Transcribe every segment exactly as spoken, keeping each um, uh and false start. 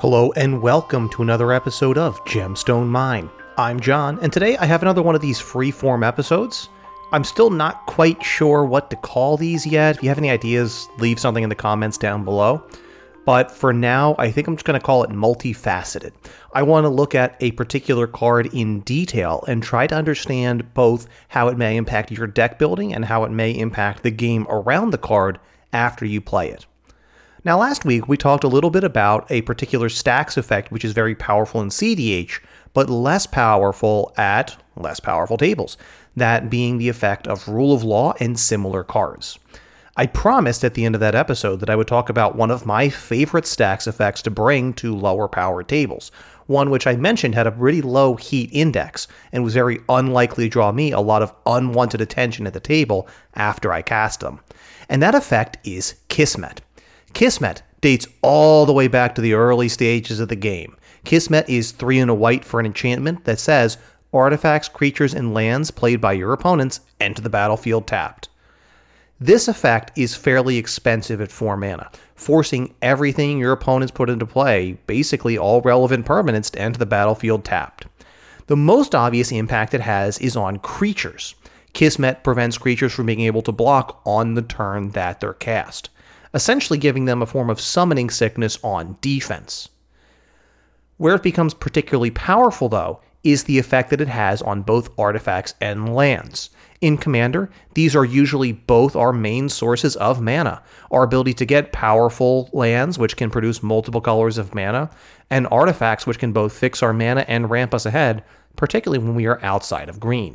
Hello and welcome to another episode of Gemstone Mine. I'm John, and today I have another one of these free-form episodes. I'm still not quite sure what to call these yet. If you have any ideas, leave something in the comments down below. But for now, I think I'm just going to call it multifaceted. I want to look at a particular card in detail and try to understand both how it may impact your deck building and how it may impact the game around the card after you play it. Now, last week, we talked a little bit about a particular stacks effect, which is very powerful in C D H, but less powerful at less powerful tables, that being the effect of Rule of Law and similar cards. I promised at the end of that episode that I would talk about one of my favorite stacks effects to bring to lower powered tables, one which I mentioned had a pretty low heat index and was very unlikely to draw me a lot of unwanted attention at the table after I cast them. And that effect is Kismet. Kismet dates all the way back to the early stages of the game. Kismet is three and a white for an enchantment that says, artifacts, creatures, and lands played by your opponents enter the battlefield tapped. This effect is fairly expensive at four mana, forcing everything your opponents put into play, basically all relevant permanents, to enter the battlefield tapped. The most obvious impact it has is on creatures. Kismet prevents creatures from being able to block on the turn that they're cast, essentially giving them a form of summoning sickness on defense. Where it becomes particularly powerful, though, is the effect that it has on both artifacts and lands. In Commander, these are usually both our main sources of mana. Our ability to get powerful lands, which can produce multiple colors of mana, and artifacts, which can both fix our mana and ramp us ahead, particularly when we are outside of green.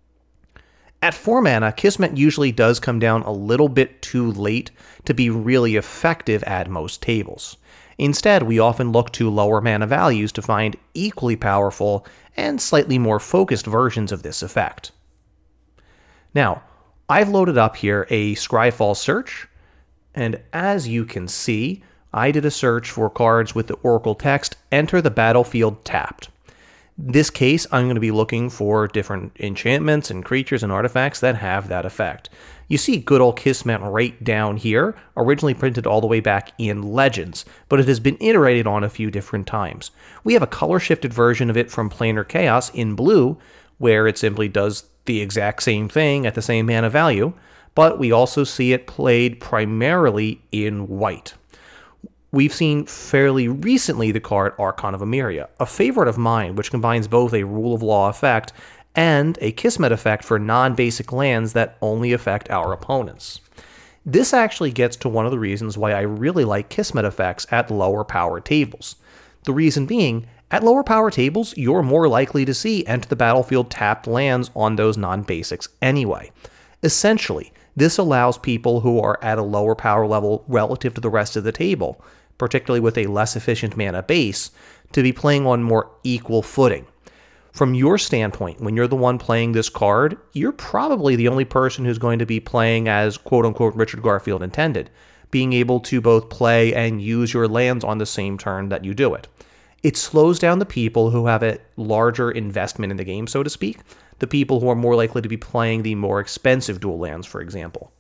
At four mana, Kismet usually does come down a little bit too late to be really effective at most tables. Instead, we often look to lower mana values to find equally powerful and slightly more focused versions of this effect. Now, I've loaded up here a Scryfall search, and as you can see, I did a search for cards with the Oracle text, enter the battlefield tapped. In this case, I'm going to be looking for different enchantments and creatures and artifacts that have that effect. You see good old Kismet right down here, originally printed all the way back in Legends, but it has been iterated on a few different times. We have a color-shifted version of it from Planar Chaos in blue, where it simply does the exact same thing at the same mana value, but we also see it played primarily in white. We've seen fairly recently the card Archon of Emeria, a favorite of mine which combines both a Rule of Law effect and a Kismet effect for non-basic lands that only affect our opponents. This actually gets to one of the reasons why I really like Kismet effects at lower power tables. The reason being, at lower power tables, you're more likely to see enter the battlefield tapped lands on those non-basics anyway. Essentially, this allows people who are at a lower power level relative to the rest of the table, particularly with a less efficient mana base, to be playing on more equal footing. From your standpoint, when you're the one playing this card, you're probably the only person who's going to be playing as quote-unquote Richard Garfield intended, being able to both play and use your lands on the same turn that you do it. It slows down the people who have a larger investment in the game, so to speak, the people who are more likely to be playing the more expensive dual lands, for example.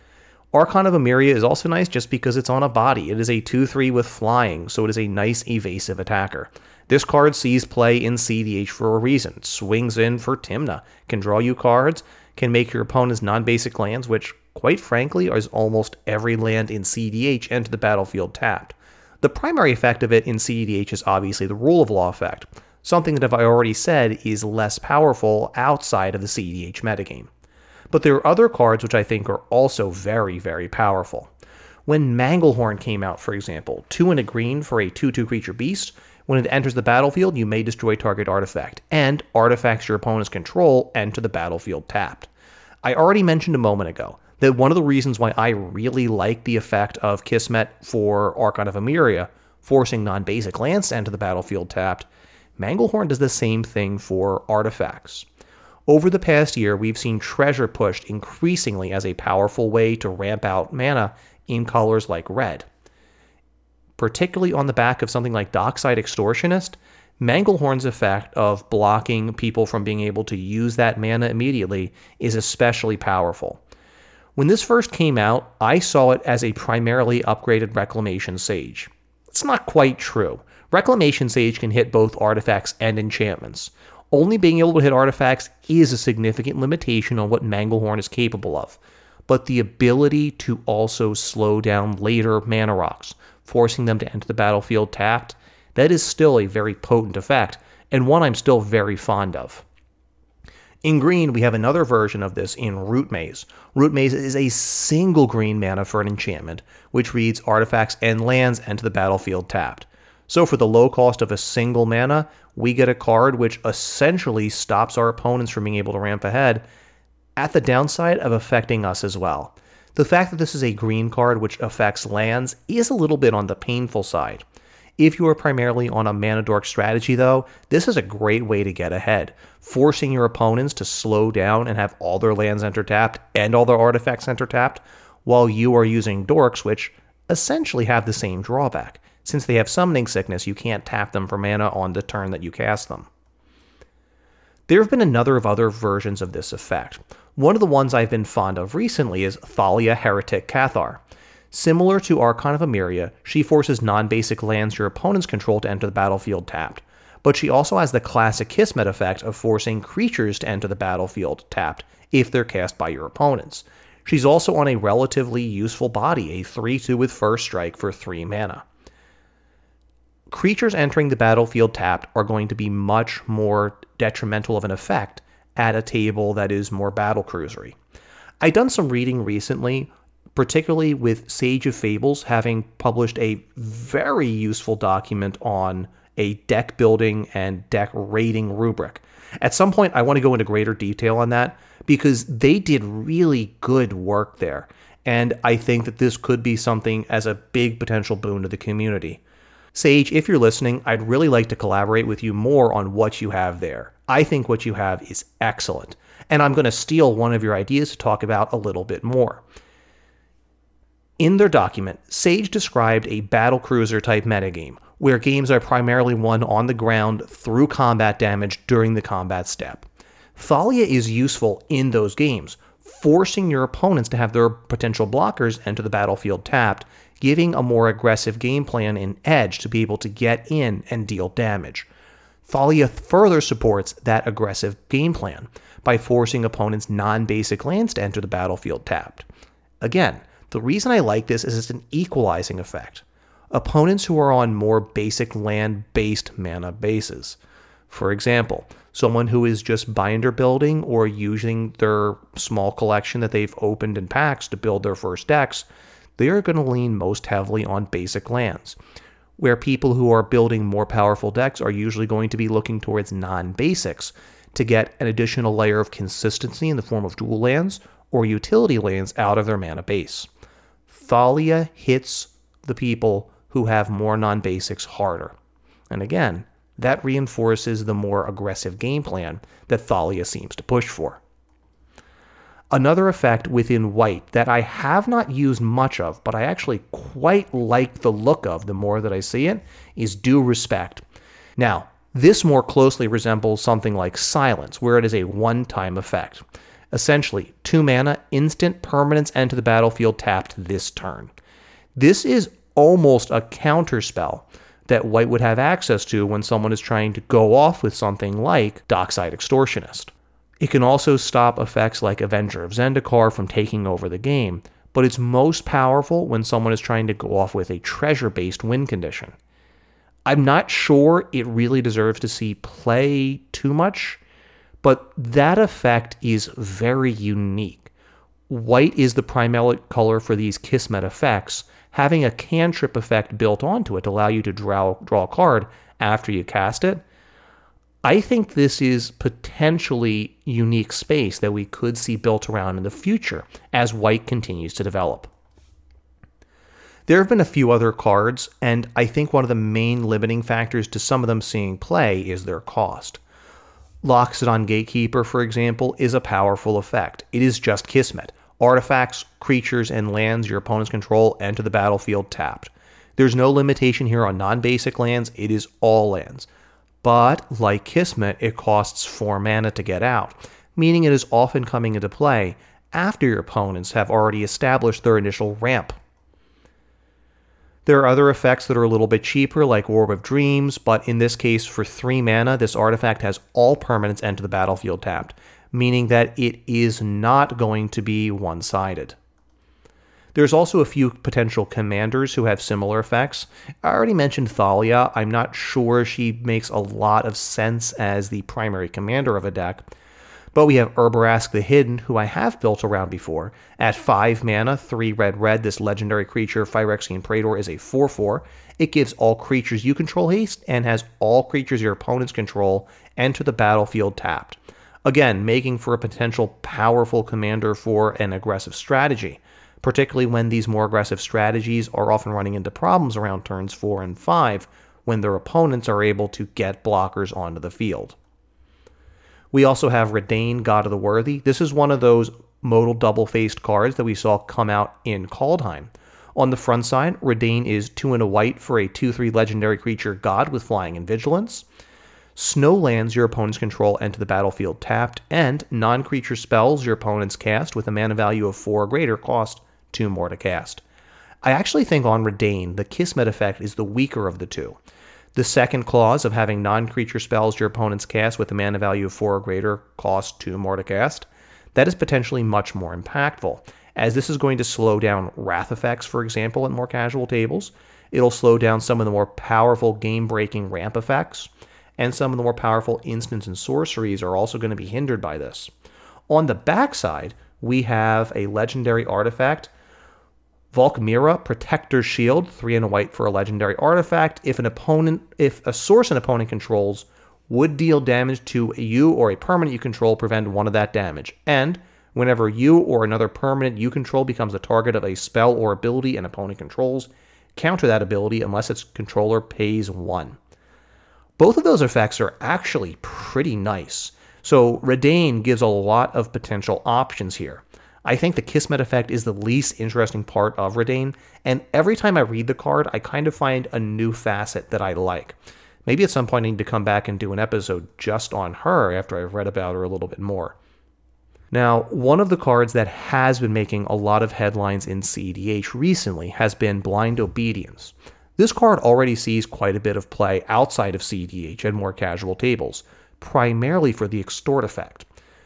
Archon of Emeria is also nice just because it's on a body. It is a two three with flying, so it is a nice evasive attacker. This card sees play in C D H for a reason. It swings in for Tymna, can draw you cards, can make your opponent's non-basic lands, which, quite frankly, is almost every land in C D H, enter the battlefield tapped. The primary effect of it in C D H is obviously the Rule of Law effect, something that, if I already said, is less powerful outside of the C D H metagame. But there are other cards which I think are also very, very powerful. When Manglehorn came out, for example, two and a green for a two two creature beast, when it enters the battlefield, you may destroy target artifact, and artifacts your opponents control enter the battlefield tapped. I already mentioned a moment ago that one of the reasons why I really like the effect of Kismet for Archon of Emeria, forcing non-basic lands to enter the battlefield tapped, Manglehorn does the same thing for artifacts. Over the past year, we've seen Treasure pushed increasingly as a powerful way to ramp out mana in colors like red. Particularly on the back of something like Dockside Extortionist, Manglehorn's effect of blocking people from being able to use that mana immediately is especially powerful. When this first came out, I saw it as a primarily upgraded Reclamation Sage. It's not quite true. Reclamation Sage can hit both artifacts and enchantments. Only being able to hit artifacts is a significant limitation on what Manglehorn is capable of, but the ability to also slow down later mana rocks, forcing them to enter the battlefield tapped, that is still a very potent effect, and one I'm still very fond of. In green, we have another version of this in Root Maze. Root Maze is a single green mana for an enchantment, which reads artifacts and lands enter the battlefield tapped. So for the low cost of a single mana, we get a card which essentially stops our opponents from being able to ramp ahead, at the downside of affecting us as well. The fact that this is a green card which affects lands is a little bit on the painful side. If you are primarily on a mana dork strategy though, this is a great way to get ahead, forcing your opponents to slow down and have all their lands enter tapped and all their artifacts enter tapped, while you are using dorks which essentially have the same drawback. Since they have summoning sickness, you can't tap them for mana on the turn that you cast them. There have been a number of other versions of this effect. One of the ones I've been fond of recently is Thalia Heretic Cathar. Similar to Archon of Emeria, she forces non-basic lands your opponents control to enter the battlefield tapped, but she also has the classic Kismet effect of forcing creatures to enter the battlefield tapped if they're cast by your opponents. She's also on a relatively useful body, a three two with First Strike for three mana. Creatures entering the battlefield tapped are going to be much more detrimental of an effect at a table that is more battlecruisery. I've done some reading recently, particularly with Sage of Fables having published a very useful document on a deck building and deck rating rubric. At some point, I want to go into greater detail on that because they did really good work there, and I think that this could be something as a big potential boon to the community. Sage, if you're listening, I'd really like to collaborate with you more on what you have there. I think what you have is excellent, and I'm going to steal one of your ideas to talk about a little bit more. In their document, Sage described a battlecruiser type metagame, where games are primarily won on the ground through combat damage during the combat step. Thalia is useful in those games, forcing your opponents to have their potential blockers enter the battlefield tapped, giving a more aggressive game plan and edge to be able to get in and deal damage. Thalia further supports that aggressive game plan by forcing opponents' non-basic lands to enter the battlefield tapped. Again, the reason I like this is it's an equalizing effect. Opponents who are on more basic land-based mana bases. For example, someone who is just binder building or using their small collection that they've opened in packs to build their first decks, they are going to lean most heavily on basic lands, where people who are building more powerful decks are usually going to be looking towards non-basics to get an additional layer of consistency in the form of dual lands or utility lands out of their mana base. Thalia hits the people who have more non-basics harder. And again, that reinforces the more aggressive game plan that Thalia seems to push for. Another effect within white that I have not used much of, but I actually quite like the look of the more that I see it, is Due Respect. Now, this more closely resembles something like Silence, where it is a one-time effect. Essentially, two mana, instant permanents enter the battlefield tapped this turn. This is almost a counterspell that white would have access to when someone is trying to go off with something like Dockside Extortionist. It can also stop effects like Avenger of Zendikar from taking over the game, but it's most powerful when someone is trying to go off with a treasure-based win condition. I'm not sure it really deserves to see play too much, but that effect is very unique. White is the primary color for these Kismet effects, having a cantrip effect built onto it to allow you to draw, draw a card after you cast it. I think this is potentially unique space that we could see built around in the future as white continues to develop. There have been a few other cards, and I think one of the main limiting factors to some of them seeing play is their cost. Loxodon Gatekeeper, for example, is a powerful effect. It is just Kismet. Artifacts, creatures, and lands your opponents control enter the battlefield tapped. There's no limitation here on non-basic lands, it is all lands. But, like Kismet, it costs four mana to get out, meaning it is often coming into play after your opponents have already established their initial ramp. There are other effects that are a little bit cheaper, like Orb of Dreams, but in this case, for three mana, this artifact has all permanents enter the battlefield tapped, meaning that it is not going to be one-sided. There's also a few potential commanders who have similar effects. I already mentioned Thalia. I'm not sure she makes a lot of sense as the primary commander of a deck. But we have Urbarask the Hidden, who I have built around before. At five mana, three red red, this legendary creature, Phyrexian Praetor, is a four four. It gives all creatures you control haste and has all creatures your opponents control enter the battlefield tapped. Again, making for a potential powerful commander for an aggressive strategy, particularly when these more aggressive strategies are often running into problems around turns four and five when their opponents are able to get blockers onto the field. We also have Redain, God of the Worthy. This is one of those modal double-faced cards that we saw come out in Kaldheim. On the front side, Redain is two and a white for a two three legendary creature god with flying and vigilance. Snow lands your opponents control enter the battlefield tapped, and non-creature spells your opponents cast with a mana value of four or greater cost two more to cast. I actually think on Redain, the Kismet effect is the weaker of the two. The second clause of having non-creature spells your opponents cast with a mana value of four or greater cost two more to cast, that is potentially much more impactful, as this is going to slow down wrath effects, for example, at more casual tables. It'll slow down some of the more powerful game-breaking ramp effects, and some of the more powerful instants and sorceries are also going to be hindered by this. On the backside, we have a legendary artifact, Volkmira, Protector's Shield, three and a white for a legendary artifact. If an opponent, if a source an opponent controls would deal damage to you or a permanent you control, prevent one of that damage. And whenever you or another permanent you control becomes the target of a spell or ability an opponent controls, counter that ability unless its controller pays one. Both of those effects are actually pretty nice. So Redain gives a lot of potential options here. I think the Kismet effect is the least interesting part of Redain, and every time I read the card, I kind of find a new facet that I like. Maybe at some point I need to come back and do an episode just on her after I've read about her a little bit more. Now, one of the cards that has been making a lot of headlines in C E D H recently has been Blind Obedience. This card already sees quite a bit of play outside of C E D H and more casual tables, primarily for the Extort effect.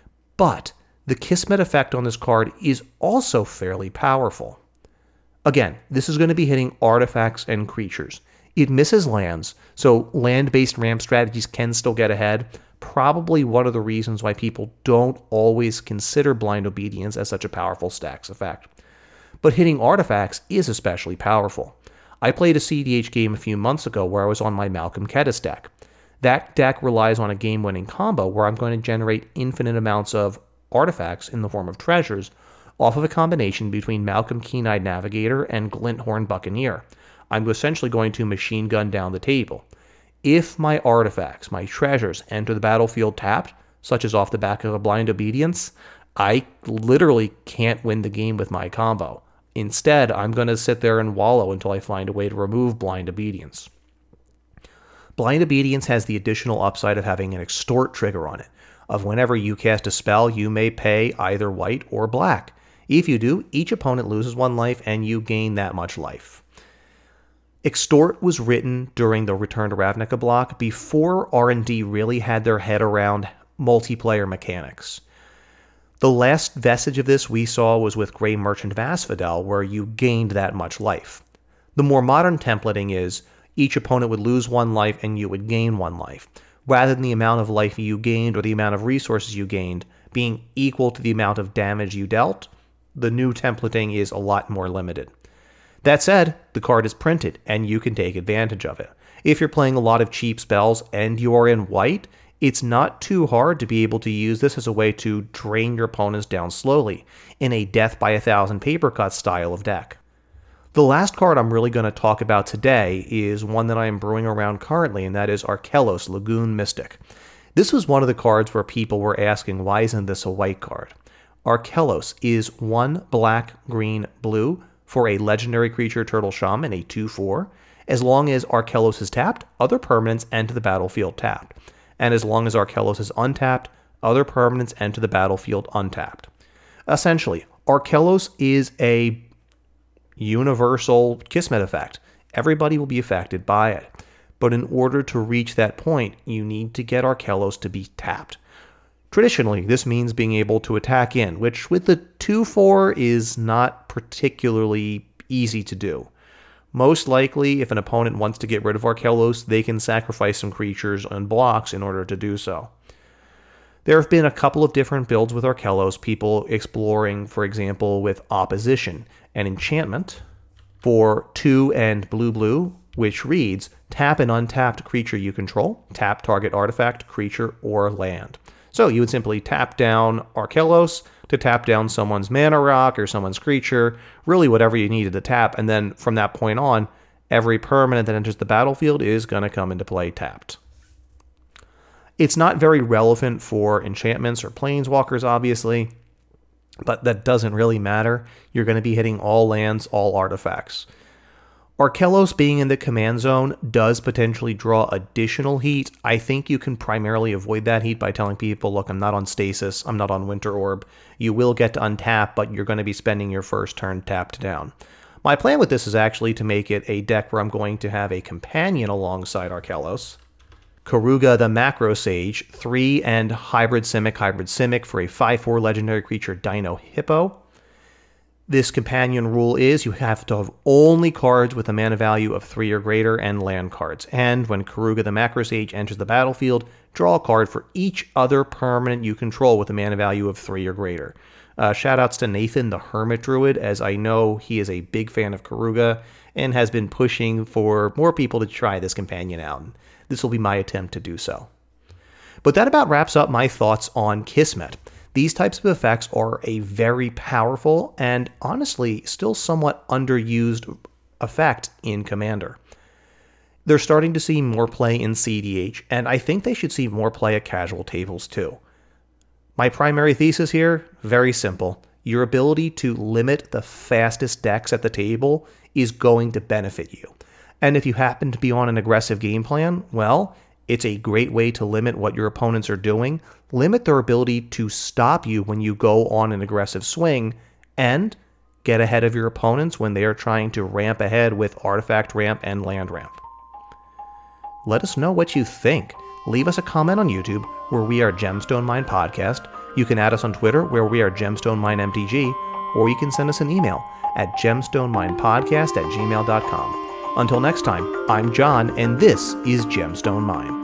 But the Kismet effect on this card is also fairly powerful. Again, this is going to be hitting artifacts and creatures. It misses lands, so land-based ramp strategies can still get ahead. Probably one of the reasons why people don't always consider Blind Obedience as such a powerful stacks effect. But hitting artifacts is especially powerful. I played a C D H game a few months ago where I was on my Malcolm Kedis deck. That deck relies on a game-winning combo where I'm going to generate infinite amounts of artifacts in the form of treasures off of a combination between Malcolm Keen-Eyed Navigator and Glinthorn Buccaneer. I'm essentially going to machine gun down the table. If my artifacts, my treasures, enter the battlefield tapped, such as off the back of a Blind Obedience, I literally can't win the game with my combo. Instead, I'm going to sit there and wallow until I find a way to remove Blind Obedience. Blind Obedience has the additional upside of having an extort trigger on it, of whenever you cast a spell, you may pay either white or black. If you do, each opponent loses one life and you gain that much life. Extort was written during the Return to Ravnica block before R and D really had their head around multiplayer mechanics. The last vestige of this we saw was with Grey Merchant of Asphodel, where you gained that much life. The more modern templating is each opponent would lose one life and you would gain one life, rather than the amount of life you gained or the amount of resources you gained being equal to the amount of damage you dealt. The new templating is a lot more limited. That said, the card is printed, and you can take advantage of it. If you're playing a lot of cheap spells and you are in white, it's not too hard to be able to use this as a way to drain your opponents down slowly, in a death by a thousand paper cuts style of deck. The last card I'm really going to talk about today is one that I am brewing around currently, and that is Arkellos, Lagoon Mystic. This was one of the cards where people were asking, why isn't this a white card? Arkellos is one black, green, blue for a legendary creature Turtle Shaman, a two four. As long as Arkellos is tapped, other permanents enter the battlefield tapped. And as long as Arkellos is untapped, other permanents enter the battlefield untapped. Essentially, Arkellos is a universal Kismet effect. Everybody will be affected by it. But in order to reach that point, you need to get Archelos to be tapped. Traditionally, this means being able to attack in, which with the two four is not particularly easy to do. Most likely, if an opponent wants to get rid of Archelos, they can sacrifice some creatures and blocks in order to do so. There have been a couple of different builds with Archelos, people exploring, for example, with Opposition, an enchantment for two and blue blue, which reads, tap an untapped creature you control, tap target artifact, creature, or land. So you would simply tap down Archelos to tap down someone's mana rock or someone's creature, really whatever you needed to tap, and then from that point on, every permanent that enters the battlefield is going to come into play tapped. It's not very relevant for enchantments or planeswalkers, obviously, but that doesn't really matter. You're going to be hitting all lands, all artifacts. Archelos being in the command zone does potentially draw additional heat. I think you can primarily avoid that heat by telling people, look, I'm not on Stasis, I'm not on Winter Orb. You will get to untap, but you're going to be spending your first turn tapped down. My plan with this is actually to make it a deck where I'm going to have a companion alongside Archelos. Keruga the Macro Sage, three and Hybrid Simic, Hybrid Simic for a five four legendary creature Dino Hippo. This companion rule is you have to have only cards with a mana value of three or greater and land cards. And when Keruga the Macro Sage enters the battlefield, draw a card for each other permanent you control with a mana value of three or greater. Uh, shoutouts to Nathan the Hermit Druid, as I know he is a big fan of Keruga and has been pushing for more people to try this companion out. And this will be my attempt to do so. But that about wraps up my thoughts on Kismet. These types of effects are a very powerful and honestly still somewhat underused effect in Commander. They're starting to see more play in C D H, and I think they should see more play at casual tables too. My primary thesis here, very simple. Your ability to limit the fastest decks at the table is going to benefit you. And if you happen to be on an aggressive game plan, well, it's a great way to limit what your opponents are doing, limit their ability to stop you when you go on an aggressive swing, and get ahead of your opponents when they are trying to ramp ahead with artifact ramp and land ramp. Let us know what you think. Leave us a comment on YouTube, where we are Gemstone Mine Podcast. You can add us on Twitter, where we are Gemstone Mine M T G, or you can send us an email at gemstoneminepodcast at gmail dot com. Until next time, I'm John, and this is Gemstone Mine.